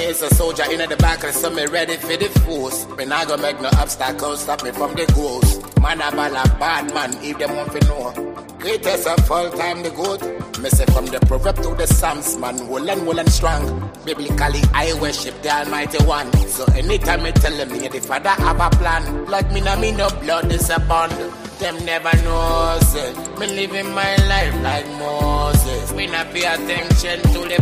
Me is a soldier in the back, so me ready for the force. Me not gonna make no obstacles stop me from the goals. Man a ball a bad man, if them want to know. Greatest of all time, the good. Me say from the proverb to the Psalms, man, well and strong. Biblically, I worship the Almighty One. So anytime me tell them, me the Father have a plan. Like me no blood is a bond. Them never knows it. Me living my life like Moses. We not pay attention to the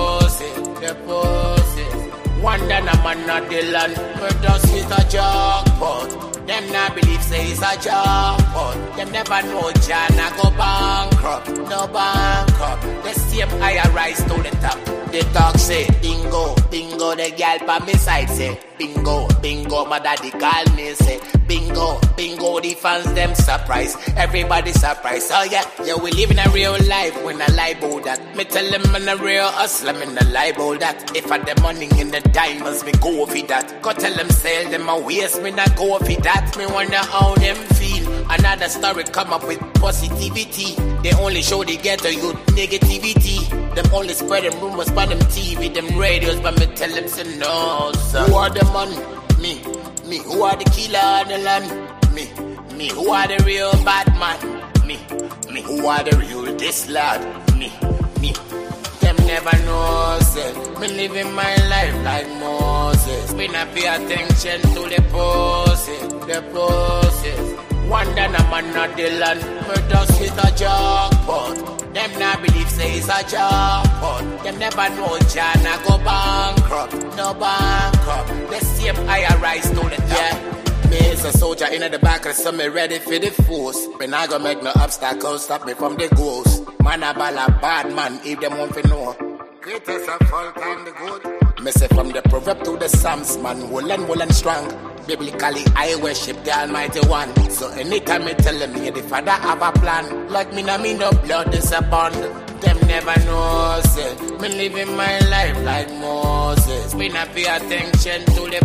poses. One than a man not the land. We just hit a jackpot. Them not believe say it's a jackpot. Them never know John I go bankrupt. No bankrupt. The same I rise to the top. The talk say bingo, bingo. The girl by me side say bingo, bingo. My daddy call me say bingo, bingo. The fans them surprise. Everybody surprised. Oh yeah, we live in a real life. When I lie about that, me tell them I'm a real hustler. Me no lie about that. If I the money in the diamonds, me go for that. Go tell them sell them a waste. Me not go for that. Me wonder how them feel. Another story come up with positivity. They only show the ghetto youth negativity. Them only spreading rumors by them TV, them radios, but me tell them say no, sir. Who are the man? Me. Who are the killer of the land? Me. Who are the real bad man? Me. Who are the real this lad? Me. Them never know, sir. Me living my life like Moses. We not pay attention to the poses. One than a man not the land. We just hit a jackpot. Them not believe say it's a jackpot. Them never know John I go bankrupt. No bankrupt. The same I rise to the top. Yeah. Me is a soldier in the back, so me ready for the force. Me not gonna make no obstacles stop me from the goals. Man a ball a bad man, if them want to know. Greatest of all time, the good. Me say from the proverb to the Psalms, man, well and strong. Biblically, I worship the Almighty One. So anytime me tell them, me the Father have a plan. Like me no blood is a bond. Them never know, say. Me living my life like Moses. We not pay attention to the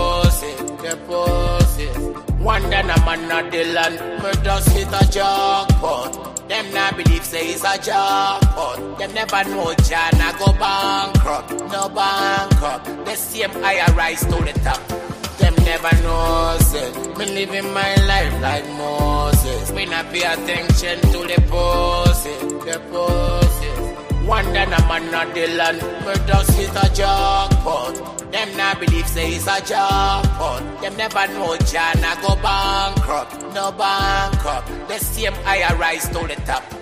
poses. One than a man not the land. Me just hit a jackpot. Them not believe say it's a jackpot. Them never know John I go bankrupt. No bankrupt. The same I rise to the top. Them never know, say. Me living my life like Moses. We not pay attention to the poses. One than a man not the land. We just hit a jackpot. Them not believe say it's a jackpot. Them never know John I go bankrupt. No bankrupt. The same I rise to the top.